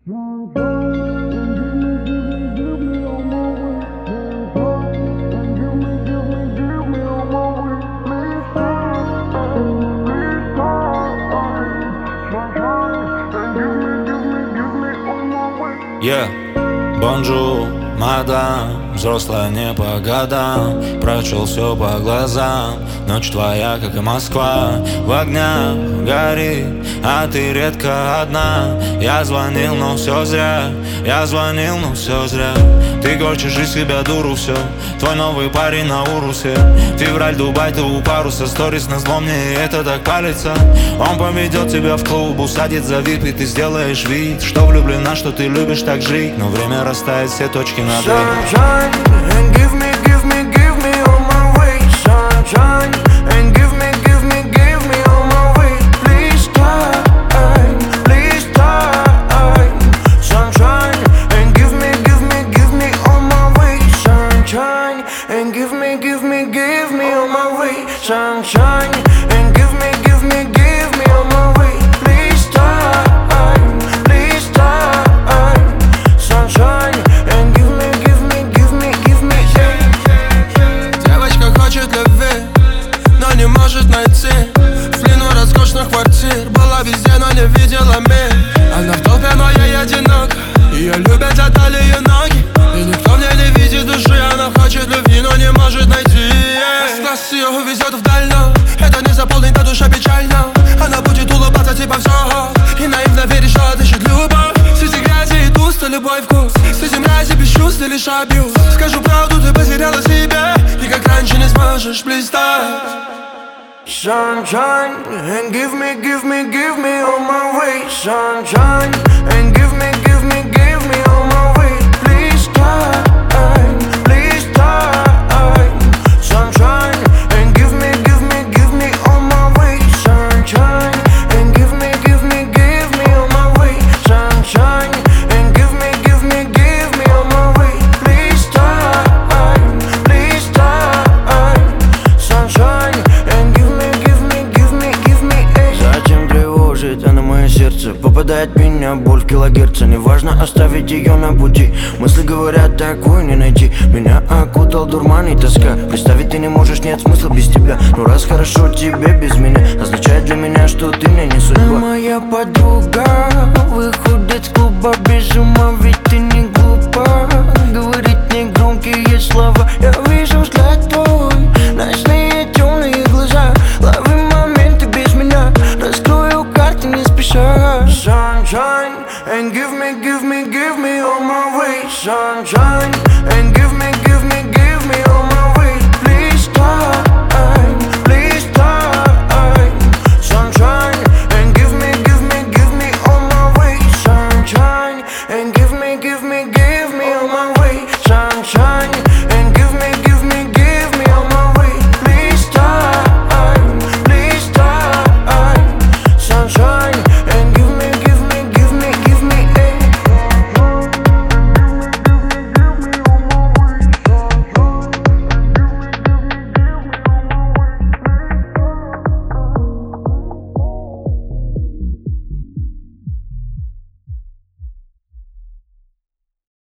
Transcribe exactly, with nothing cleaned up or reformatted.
Yeah, бонжур, мадам, взрослая не по годам. Прочел все по глазам, ночь твоя, как и Москва. В огнях горит, а ты редко одна. Я звонил, но все зря, я звонил, но все зря. Ты корчишь из себя дуру, все, твой новый парень на урусе. Февраль, Дубай, ты у паруса, сторис на зло, мне и это так палится. Он поведет тебя в клуб, усадит за вип, и ты сделаешь вид, что влюблена, что ты любишь так жить. Но время расставит все точки над «и». Sunshine, and give me, give me, give me all my way. Sunshine, and give me, give me, give me all my way. Please time, please time. Sunshine, and give me, give me, give me all my way. Sunshine, and give me, give me, give me all my way. Sunshine, and give me, give me, give me all my way. Please time, please time. Sunshine, and give me, give me, give me, give me. Девочка хочет любви, но не может найти. В плену роскошных квартир, была везде, но не видела мир. Она в толпе, но ей одиноко. Ее любят за талию ноги, и никто в ней не видит души. Она хочет любви, но не может найти. С ее увезет вдаль, но это не заполнит, а душа печально. Она будет улыбаться типа все, и наивно верит, что отыщет любовь. Среди грязи и туста любой вкус, среди мрази без чувств и лишь абьюз. Скажу правду, ты потеряла себя, и как раньше не сможешь блистать. Sunshine, and give me, give me, give me all my way. Sunshine, and give me, give me, give me all my way. Please time, please time. Sunshine, and give me, give me, give me all my way. Sunshine, and give me, give me, give me all my way. Sunshine, and give me, give me, give me all my way. Please time, please time. Sunshine, and give me, give me, give me, give me. Зачем тревожит она мое сердце? Попадает в меня боль в килогерца. Неважно оставить ее на пути. Мысли говорят, такую не найти. Меня окутал дурман и тоска. Представить ты не можешь, нет смысла без тебя. Но раз хорошо тебе без меня, означает для меня, что ты мне не судьба. Моя подруга выходит с клуба без ума, ведь ты не глупа. Говорит негромкие слова, я вижу взгляд твой, ночные темные глаза. Лови моменты без меня, раскрою карты не спеша. Sunshine, and give me, give me, give me all my way. Sunshine, and give me,